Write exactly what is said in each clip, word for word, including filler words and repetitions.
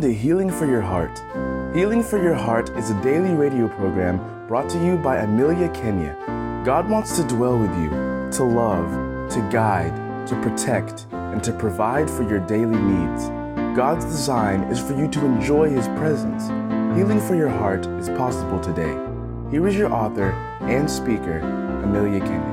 to Healing for Your Heart. Healing for Your Heart is a daily radio program brought to you by Amelia Kenya. God wants to dwell with you, to love, to guide, to protect, and to provide for your daily needs. God's design is for you to enjoy His presence. Healing for Your Heart is possible today. Here is your author and speaker, Amelia Kenya.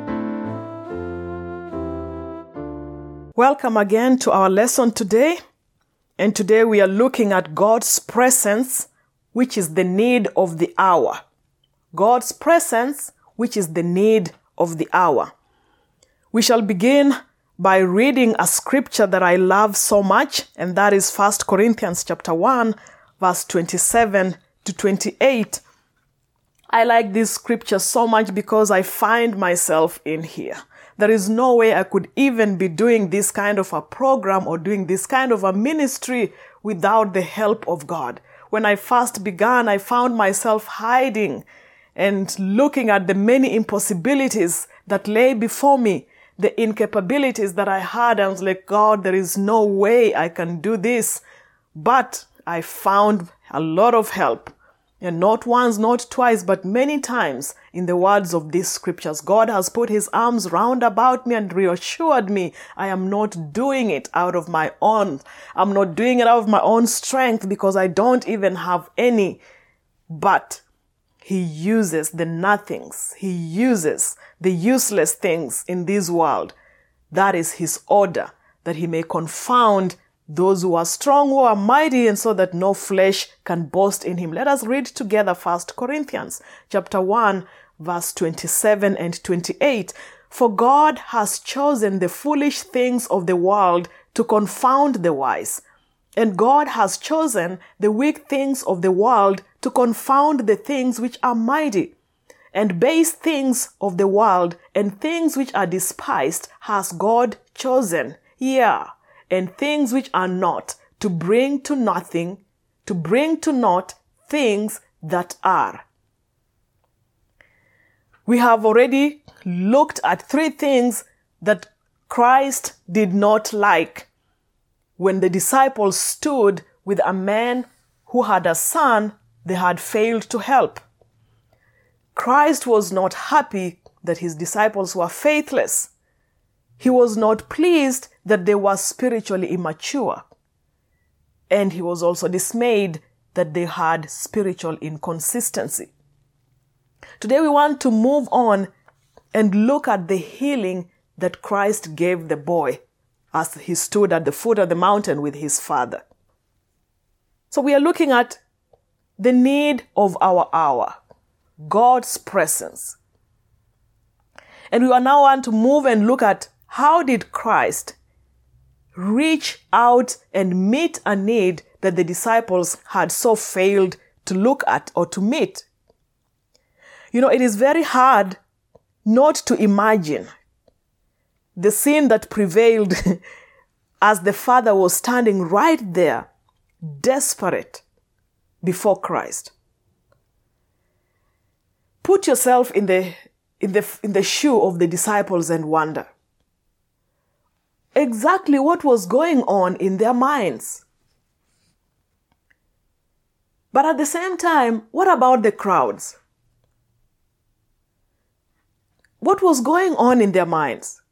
Welcome again to our lesson today. And today we are looking at God's presence, which is the need of the hour. God's presence, which is the need of the hour. We shall begin by reading a scripture that I love so much, and that is First Corinthians chapter one, verse twenty-seven to twenty-eight. I like this scripture so much because I find myself in here. There is no way I could even be doing this kind of a program or doing this kind of a ministry without the help of God. When I first began, I found myself hiding and looking at the many impossibilities that lay before me, the incapabilities that I had. I was like, God, there is no way I can do this. But I found a lot of help. And not once, not twice, but many times in the words of these scriptures, God has put His arms round about me and reassured me I am not doing it out of my own. I'm not doing it out of my own strength because I don't even have any. But He uses the nothings. He uses the useless things in this world. That is His order, that He may confound those who are strong, who are mighty, and so that no flesh can boast in Him. Let us read together First Corinthians chapter one, verse twenty-seven and twenty-eight. For God has chosen the foolish things of the world to confound the wise. And God has chosen the weak things of the world to confound the things which are mighty. And base things of the world and things which are despised has God chosen. Yeah. And things which are not, to bring to nothing, to bring to naught things that are. We have already looked at three things that Christ did not like when the disciples stood with a man who had a son they had failed to help. Christ was not happy that His disciples were faithless. He was not pleased that they were spiritually immature. And He was also dismayed that they had spiritual inconsistency. Today we want to move on and look at the healing that Christ gave the boy as he stood at the foot of the mountain with his father. So we are looking at the need of our hour, God's presence. And we are now want to move and look at how did Christ reach out and meet a need that the disciples had so failed to look at or to meet. You know, it is very hard not to imagine the scene that prevailed as the Father was standing right there, desperate, before Christ. Put yourself in the, in the, in the shoe of the disciples and wonder exactly what was going on in their minds. But at the same time, what about the crowds? What was going on in their minds?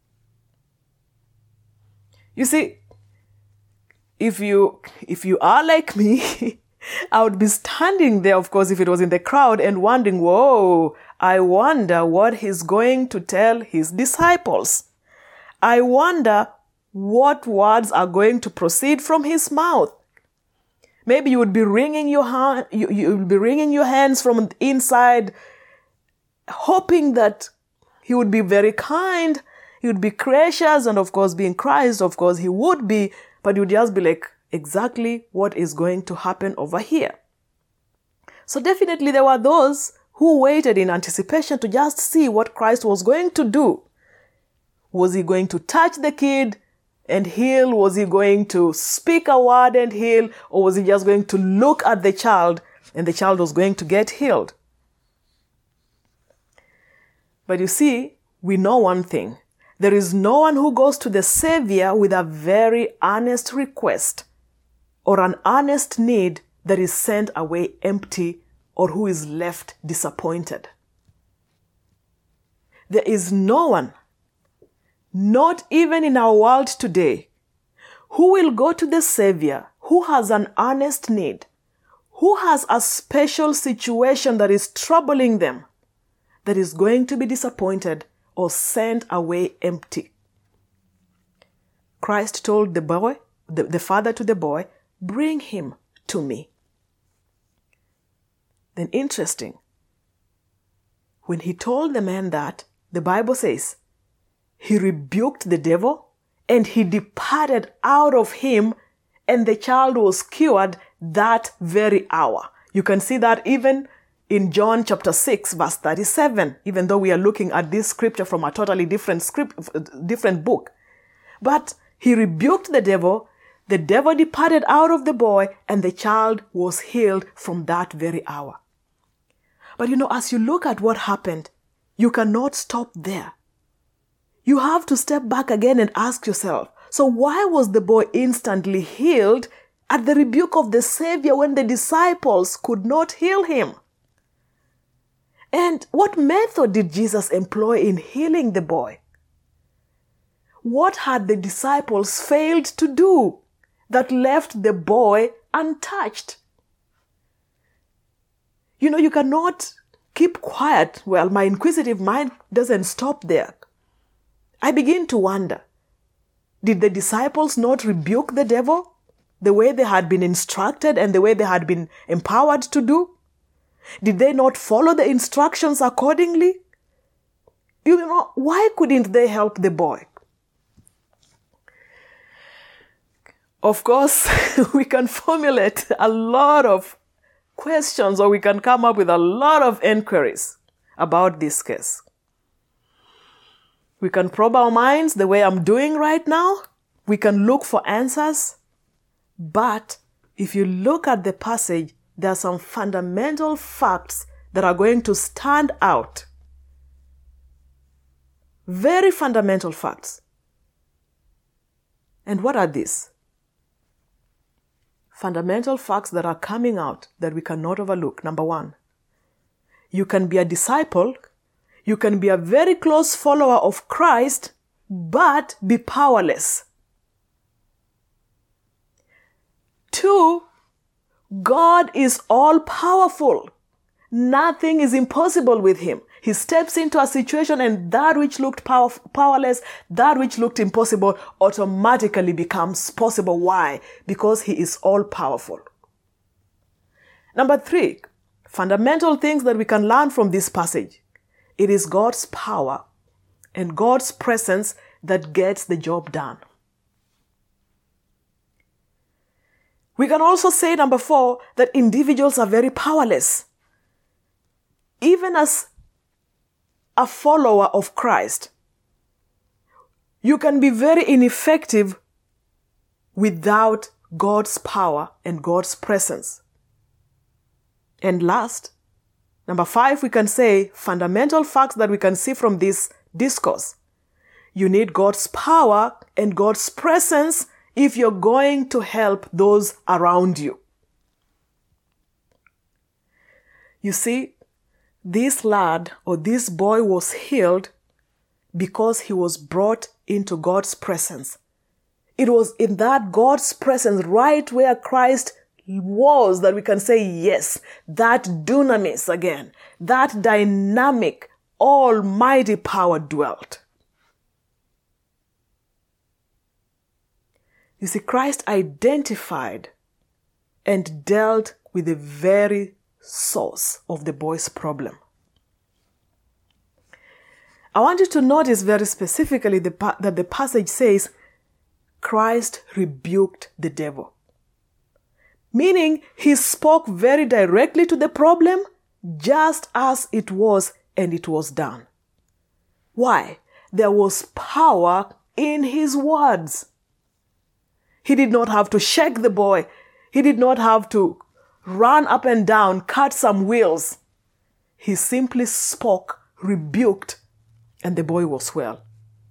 You see, if you, if you are like me, I would be standing there, of course, if it was in the crowd and wondering, whoa, I wonder what He's going to tell His disciples. I wonder what words are going to proceed from His mouth. Maybe you would be wringing your hand, you, you would be wringing your hands from the inside, hoping that He would be very kind, He would be gracious, and of course, being Christ, of course, He would be, but you would just be like, exactly what is going to happen over here. So definitely there were those who waited in anticipation to just see what Christ was going to do. Was He going to touch the kid and heal? Was He going to speak a word and heal? Or was He just going to look at the child and the child was going to get healed? But you see, we know one thing. There is no one who goes to the Savior with a very earnest request or an earnest need that is sent away empty or who is left disappointed. There is no one, not even in our world today, who will go to the Savior who has an earnest need, who has a special situation that is troubling them, that is going to be disappointed or sent away empty. Christ told the boy, the, the father to the boy, "Bring him to me." Then interesting, when he told the man that, the Bible says, he rebuked the devil and he departed out of him, and the child was cured that very hour. You can see that even in John chapter six, verse thirty-seven, even though we are looking at this scripture from a totally different script, different book. But he rebuked the devil, the devil departed out of the boy, and the child was healed from that very hour. But you know, as you look at what happened, you cannot stop there. You have to step back again and ask yourself, so why was the boy instantly healed at the rebuke of the Savior when the disciples could not heal him? And what method did Jesus employ in healing the boy? What had the disciples failed to do that left the boy untouched? You know, you cannot keep quiet. Well, my inquisitive mind doesn't stop there. I begin to wonder, did the disciples not rebuke the devil the way they had been instructed and the way they had been empowered to do? Did they not follow the instructions accordingly? You know, why couldn't they help the boy? Of course, we can formulate a lot of questions, or we can come up with a lot of inquiries about this case. We can probe our minds the way I'm doing right now. We can look for answers. But if you look at the passage, there are some fundamental facts that are going to stand out. Very fundamental facts. And what are these? Fundamental facts that are coming out that we cannot overlook. Number one, you can be a disciple, you can be a very close follower of Christ, but be powerless. Two, God is all powerful. Nothing is impossible with him. He steps into a situation and that which looked power, powerless, that which looked impossible automatically becomes possible. Why? Because he is all powerful. Number three, fundamental things that we can learn from this passage. It is God's power and God's presence that gets the job done. We can also say, number four, that individuals are very powerless. Even as a follower of Christ, you can be very ineffective without God's power and God's presence. And last, number five, we can say fundamental facts that we can see from this discourse. You need God's power and God's presence if you're going to help those around you. You see, this lad or this boy was healed because he was brought into God's presence. It was in that God's presence, right where Christ was, that we can say, yes, that dunamis again, that dynamic, almighty power dwelt. You see, Christ identified and dealt with the very source of the boy's problem. I want you to notice very specifically the pa- that the passage says, Christ rebuked the devil. Meaning, he spoke very directly to the problem, just as it was, and it was done. Why? There was power in his words. He did not have to shake the boy. He did not have to run up and down, cut some wheels. He simply spoke, rebuked, and the boy was well.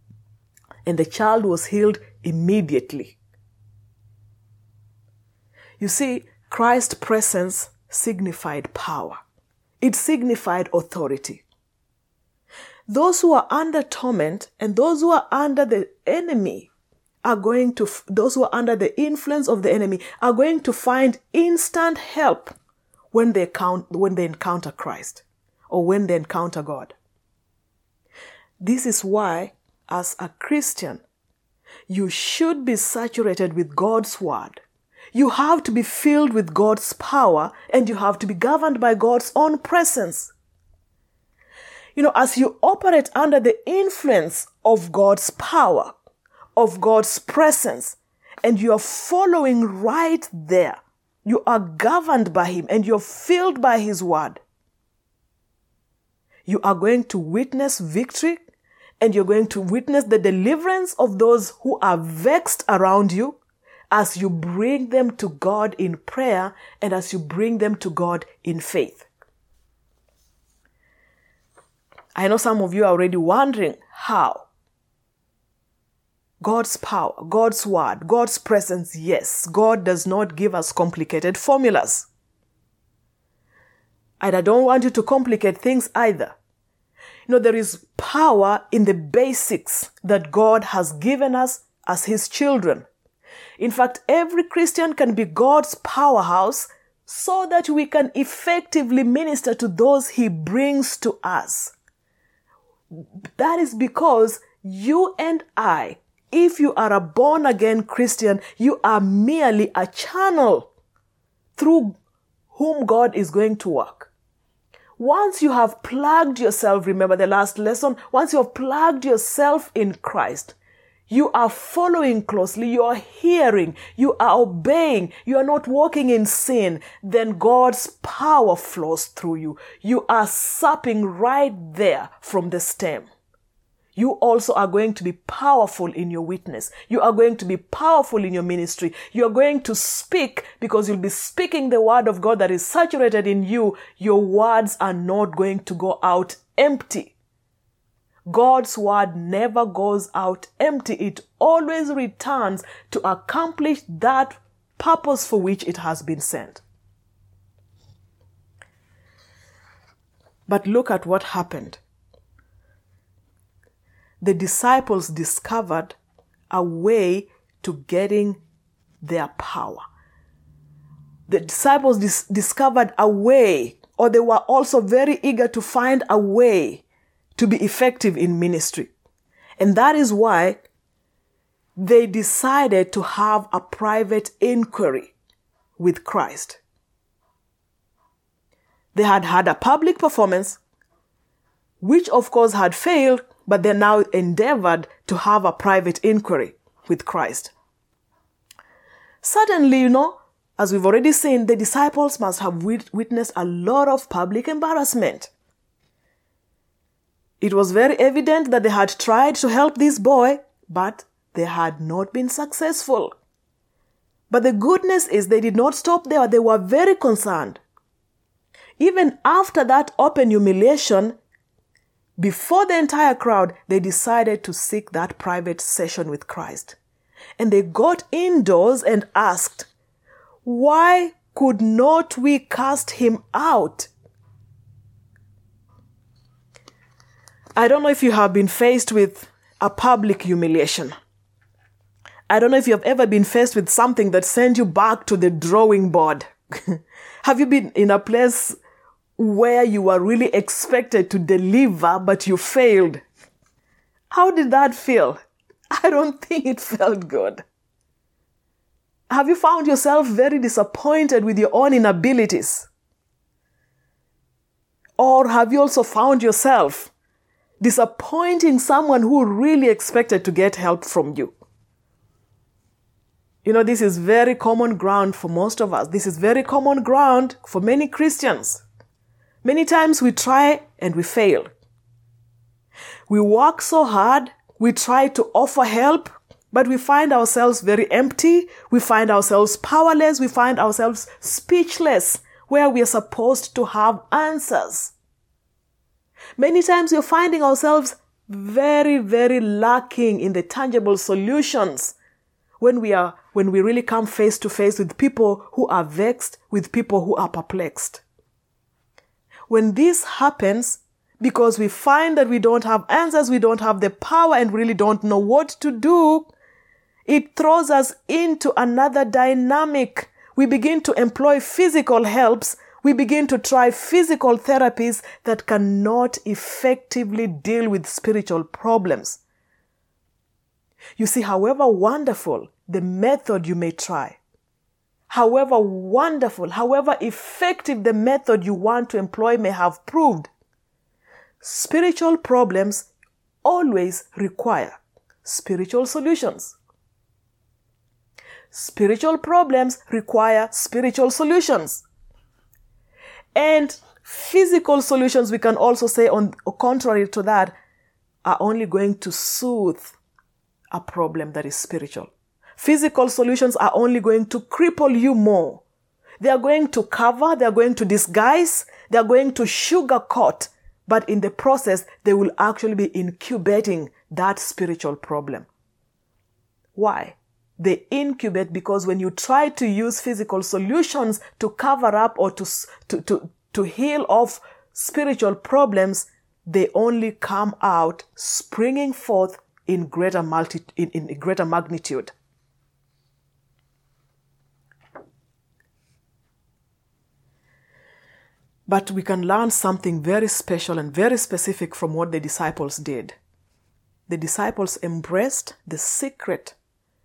And the child was healed immediately. You see, Christ's presence signified power. It signified authority. Those who are under torment and those who are under the enemy are going to, those who are under the influence of the enemy are going to find instant help when they count, when they encounter Christ or when they encounter God. This is why, as a Christian, you should be saturated with God's word. You have to be filled with God's power, and you have to be governed by God's own presence. You know, as you operate under the influence of God's power, of God's presence, and you are following right there, you are governed by Him and you're filled by His word. You are going to witness victory, and you're going to witness the deliverance of those who are vexed around you as you bring them to God in prayer and as you bring them to God in faith. I know some of you are already wondering how. God's power, God's word, God's presence, yes, God does not give us complicated formulas. And I don't want you to complicate things either. You know, there is power in the basics that God has given us as His children. In fact, every Christian can be God's powerhouse so that we can effectively minister to those He brings to us. That is because you and I, if you are a born-again Christian, you are merely a channel through whom God is going to work. Once you have plugged yourself, remember the last lesson, once you have plugged yourself in Christ, you are following closely, you are hearing, you are obeying, you are not walking in sin, then God's power flows through you. You are supping right there from the stem. You also are going to be powerful in your witness. You are going to be powerful in your ministry. You are going to speak because you'll be speaking the word of God that is saturated in you. Your words are not going to go out empty. God's word never goes out empty. It always returns to accomplish that purpose for which it has been sent. But look at what happened. The disciples discovered a way to getting their power. The disciples dis- discovered a way, or they were also very eager to find a way to be effective in ministry. And that is why they decided to have a private inquiry with Christ. They had had a public performance, which of course had failed, but they now endeavored to have a private inquiry with Christ. Certainly, you know, as we've already seen, the disciples must have wit- witnessed a lot of public embarrassment. It was very evident that they had tried to help this boy, but they had not been successful. But the goodness is they did not stop there. They were very concerned. Even after that open humiliation, before the entire crowd, they decided to seek that private session with Christ. And they got indoors and asked, "Why could not we cast him out?" I don't know if you have been faced with a public humiliation. I don't know if you have ever been faced with something that sent you back to the drawing board. Have you been in a place where you were really expected to deliver, but you failed? How did that feel? I don't think it felt good. Have you found yourself very disappointed with your own inabilities? Or have you also found yourself disappointing someone who really expected to get help from you? You know, this is very common ground for most of us. This is very common ground for many Christians. Many times we try and we fail. We work so hard, we try to offer help, but we find ourselves very empty. We find ourselves powerless. We find ourselves speechless where we are supposed to have answers. Many times we're finding ourselves very, very lacking in the tangible solutions when we are, when we really come face to face with people who are vexed, with people who are perplexed. When this happens, because we find that we don't have answers, we don't have the power and really don't know what to do, it throws us into another dynamic. We begin to employ physical helps. We begin to try physical therapies that cannot effectively deal with spiritual problems. You see, however wonderful the method you may try, however wonderful, however effective the method you want to employ may have proved, spiritual problems always require spiritual solutions. Spiritual problems require spiritual solutions. And physical solutions, we can also say, on contrary to that, are only going to soothe a problem that is spiritual. Physical solutions are only going to cripple you more. They are going to cover, they are going to disguise, they are going to sugarcoat, but in the process, they will actually be incubating that spiritual problem. Why? They incubate because when you try to use physical solutions to cover up or to, to, to, to heal off spiritual problems, they only come out springing forth in greater multi, in, in greater magnitude. But we can learn something very special and very specific from what the disciples did. The disciples embraced the secret.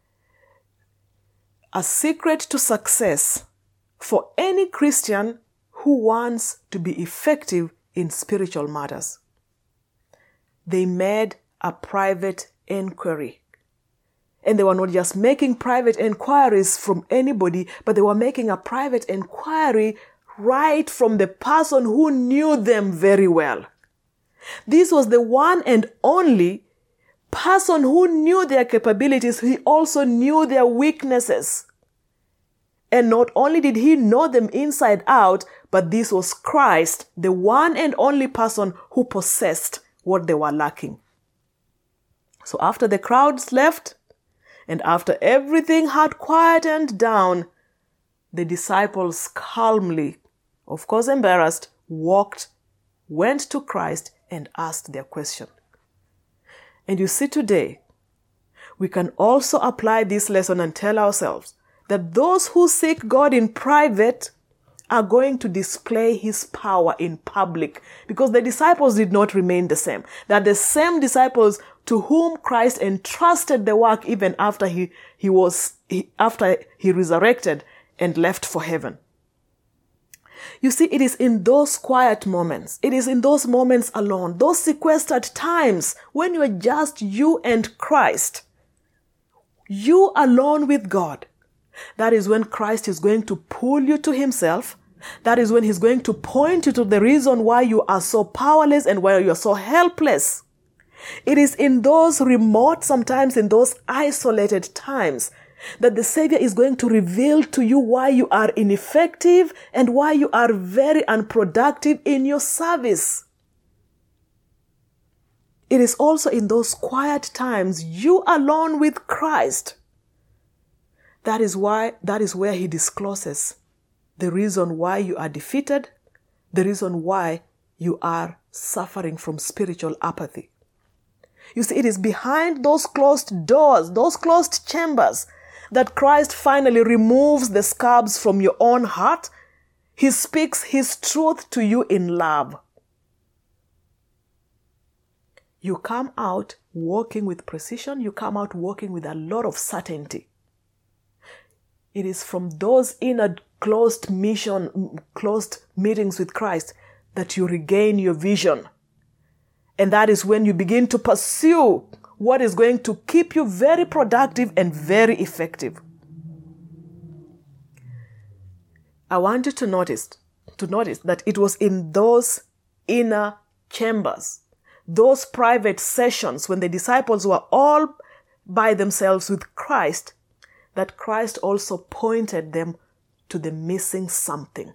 A secret to success for any Christian who wants to be effective in spiritual matters. They made a private inquiry. And they were not just making private inquiries from anybody, but they were making a private inquiry right from the person who knew them very well. This was the one and only person who knew their capabilities. He also knew their weaknesses. And not only did he know them inside out, but this was Christ, the one and only person who possessed what they were lacking. So after the crowds left, and after everything had quietened down, the disciples calmly, of course embarrassed, walked, went to Christ and asked their question. And you see, today, we can also apply this lesson and tell ourselves that those who seek God in private are going to display his power in public, because the disciples did not remain the same. They're the same disciples to whom Christ entrusted the work even after he, he was, he, after he resurrected and left for heaven. You see, it is in those quiet moments, it is in those moments alone, those sequestered times when you are just you and Christ, you alone with God. That is when Christ is going to pull you to himself. That is when he's going to point you to the reason why you are so powerless and why you are so helpless. It is in those remote, sometimes in those isolated times, that the Savior is going to reveal to you why you are ineffective and why you are very unproductive in your service. It is also in those quiet times, you alone with Christ. That is why, that is where he discloses the reason why you are defeated, the reason why you are suffering from spiritual apathy. You see, it is behind those closed doors, those closed chambers, that Christ finally removes the scabs from your own heart. He speaks his truth to you in love. You come out walking with precision. You come out walking with a lot of certainty. It is from those inner closed mission, closed meetings with Christ that you regain your vision. And that is when you begin to pursue what is going to keep you very productive and very effective. I want you to notice, to notice that it was in those inner chambers, those private sessions when the disciples were all by themselves with Christ, that Christ also pointed them to the missing something.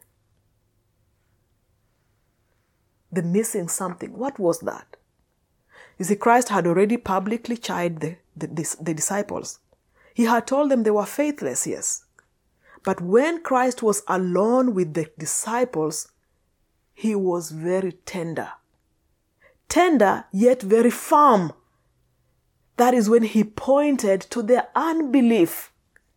The missing something. What was that? You see, Christ had already publicly chided the, the, the disciples. He had told them they were faithless, yes. But when Christ was alone with the disciples, he was very tender. Tender, yet very firm. That is when he pointed to their unbelief.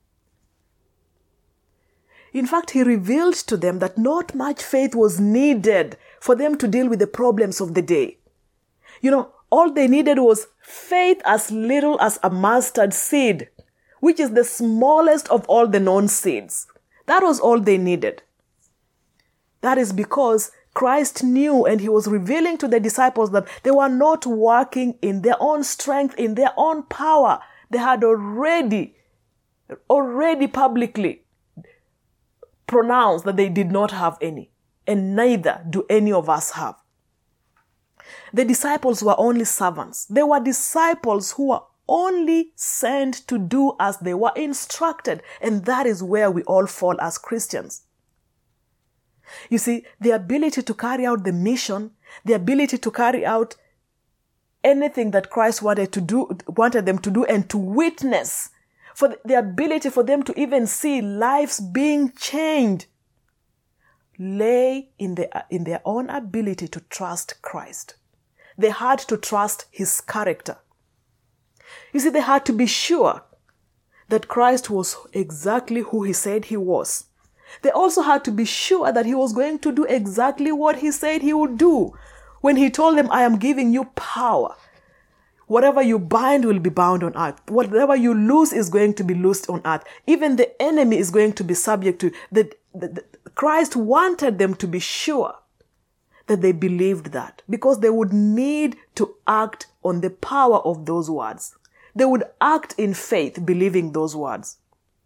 In fact, he revealed to them that not much faith was needed for them to deal with the problems of the day. You know, all they needed was faith as little as a mustard seed, which is the smallest of all the known seeds. That was all they needed. That is because Christ knew, and he was revealing to the disciples that they were not working in their own strength, in their own power. They had already, already publicly pronounced that they did not have any, and neither do any of us have. The disciples were only servants. They were disciples who were only sent to do as they were instructed, and that is where we all fall as Christians. You see, the ability to carry out the mission, the ability to carry out anything that Christ wanted to do, wanted them to do, and to witness, for the ability for them to even see lives being changed, lay in the in their own ability to trust Christ. They had to trust his character. You see, they had to be sure that Christ was exactly who he said he was. They also had to be sure that he was going to do exactly what he said he would do. When he told them, I am giving you power. Whatever you bind will be bound on earth. Whatever you loose is going to be loosed on earth. Even the enemy is going to be subject to that. Christ wanted them to be sure that they believed that, because they would need to act on the power of those words. They would act in faith, believing those words.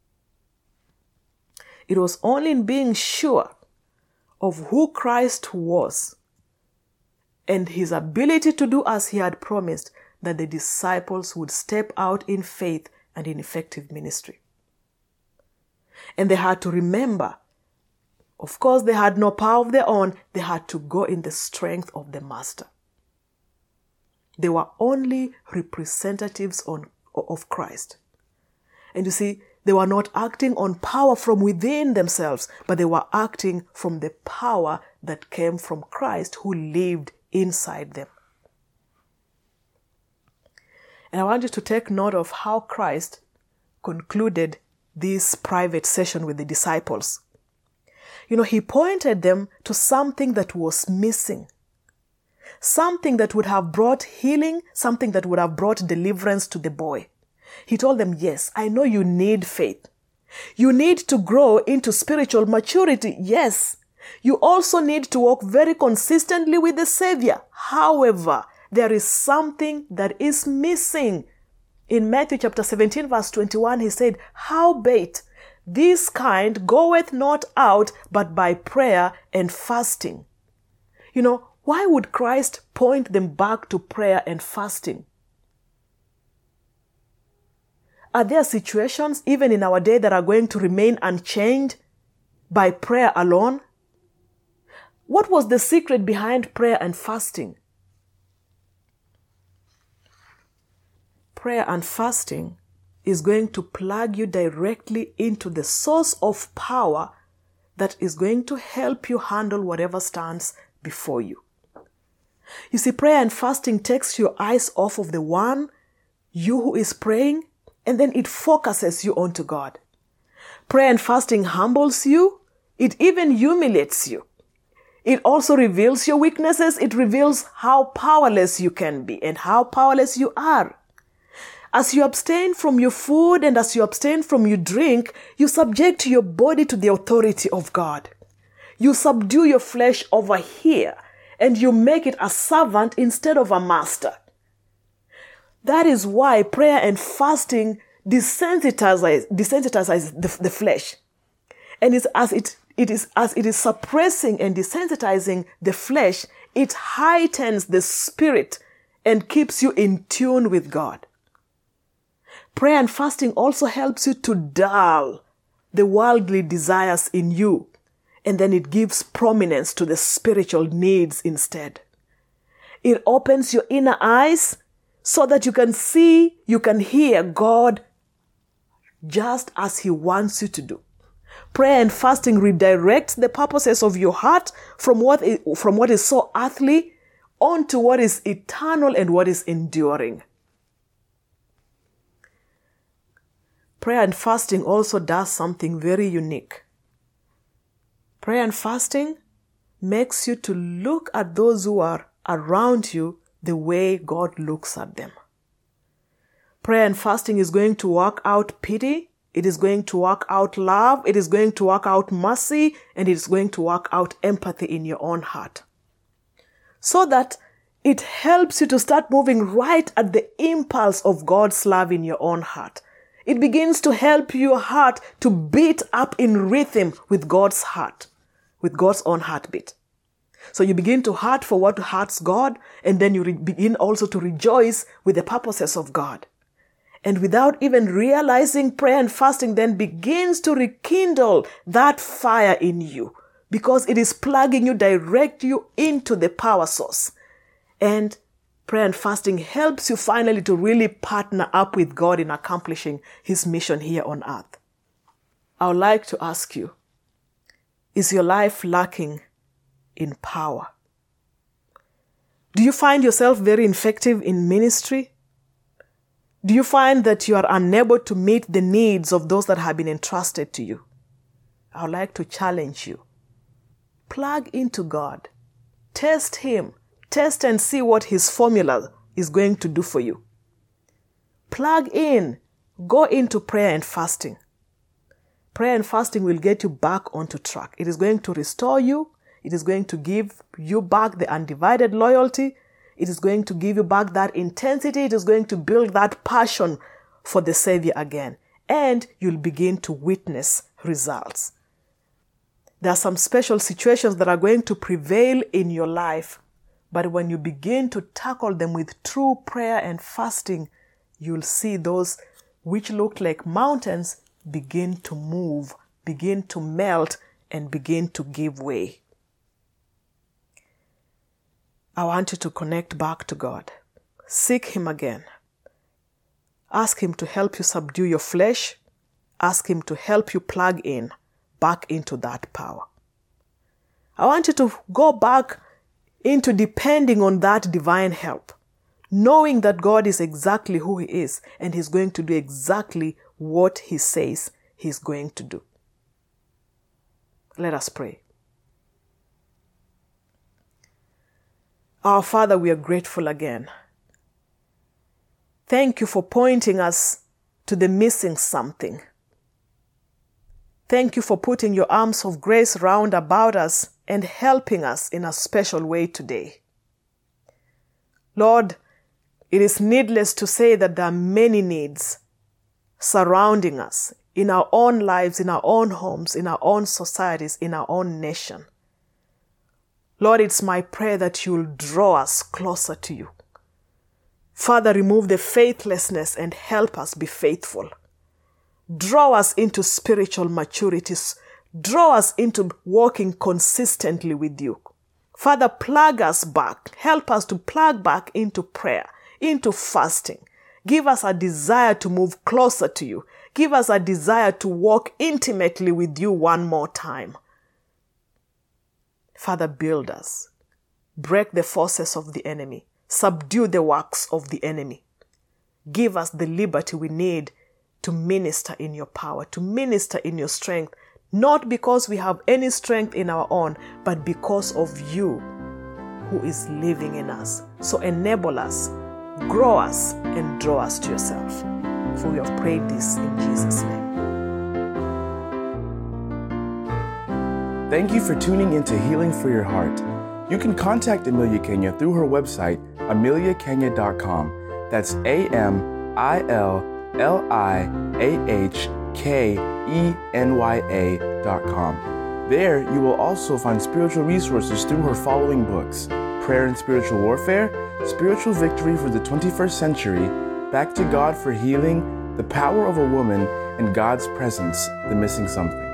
It was only in being sure of who Christ was and his ability to do as he had promised that the disciples would step out in faith and in effective ministry. And they had to remember, of course, they had no power of their own. They had to go in the strength of the Master. They were only representatives on, of Christ. And you see, they were not acting on power from within themselves, but they were acting from the power that came from Christ who lived inside them. And I want you to take note of how Christ concluded this private session with the disciples. You know, he pointed them to something that was missing. Something that would have brought healing, something that would have brought deliverance to the boy. He told them, yes, I know you need faith. You need to grow into spiritual maturity. Yes. You also need to walk very consistently with the Savior. However, there is something that is missing. In Matthew chapter seventeen, verse twenty-one, he said, howbeit, this kind goeth not out but by prayer and fasting. You know, why would Christ point them back to prayer and fasting? Are there situations, even in our day, that are going to remain unchanged by prayer alone? What was the secret behind prayer and fasting? Prayer and fasting is going to plug you directly into the source of power that is going to help you handle whatever stands before you. You see, prayer and fasting takes your eyes off of the one, you who is praying, and then it focuses you onto God. Prayer and fasting humbles you. It even humiliates you. It also reveals your weaknesses. It reveals how powerless you can be and how powerless you are. As you abstain from your food and as you abstain from your drink, you subject your body to the authority of God. You subdue your flesh over here and you make it a servant instead of a master. That is why prayer and fasting desensitize, desensitize the, the flesh. And it's as it, it is as it is suppressing and desensitizing the flesh, it heightens the spirit and keeps you in tune with God. Prayer and fasting also helps you to dull the worldly desires in you, and then it gives prominence to the spiritual needs instead. It opens your inner eyes so that you can see, you can hear God just as He wants you to do. Prayer and fasting redirects the purposes of your heart from what is, from what is so earthly onto what is eternal and what is enduring. Prayer and fasting also does something very unique. Prayer and fasting makes you to look at those who are around you the way God looks at them. Prayer and fasting is going to work out pity, it is going to work out love, it is going to work out mercy, and it is going to work out empathy in your own heart. So that it helps you to start moving right at the impulse of God's love in your own heart. It begins to help your heart to beat up in rhythm with God's heart, with God's own heartbeat. So you begin to heart for what hearts God, and then you re- begin also to rejoice with the purposes of God. And without even realizing, prayer and fasting then begins to rekindle that fire in you, because it is plugging you, direct you into the power source. And prayer and fasting helps you finally to really partner up with God in accomplishing His mission here on earth. I would like to ask you, is your life lacking in power? Do you find yourself very ineffective in ministry? Do you find that you are unable to meet the needs of those that have been entrusted to you? I would like to challenge you. Plug into God. Test Him. Test and see what His formula is going to do for you. Plug in. Go into prayer and fasting. Prayer and fasting will get you back onto track. It is going to restore you. It is going to give you back the undivided loyalty. It is going to give you back that intensity. It is going to build that passion for the Savior again. And you'll begin to witness results. There are some special situations that are going to prevail in your life. But when you begin to tackle them with true prayer and fasting, you'll see those which look like mountains begin to move, begin to melt, and begin to give way. I want you to connect back to God. Seek Him again. Ask Him to help you subdue your flesh. Ask Him to help you plug in back into that power. I want you to go back into depending on that divine help, knowing that God is exactly who He is and He's going to do exactly what He says He's going to do. Let us pray. Our Father, we are grateful again. Thank you for pointing us to the missing something. Thank you for putting your arms of grace round about us and helping us in a special way today. Lord, it is needless to say that there are many needs surrounding us in our own lives, in our own homes, in our own societies, in our own nation. Lord, it's my prayer that you'll draw us closer to you. Father, remove the faithlessness and help us be faithful. Draw us into spiritual maturities. Draw us into walking consistently with you. Father, plug us back. Help us to plug back into prayer, into fasting. Give us a desire to move closer to you. Give us a desire to walk intimately with you one more time. Father, build us. Break the forces of the enemy. Subdue the works of the enemy. Give us the liberty we need to minister in your power, to minister in your strength, not because we have any strength in our own, but because of you who is living in us. So enable us, grow us, and draw us to yourself. For we have prayed this in Jesus' name. Thank you for tuning into Healing for Your Heart. You can contact Amelia Kenya through her website, amelia kenya dot com. That's A M I L L I A H K E N Y A dot com. There, you will also find spiritual resources through her following books: Prayer and Spiritual Warfare, Spiritual Victory for the twenty-first Century, Back to God for Healing, The Power of a Woman, and God's Presence, The Missing Something.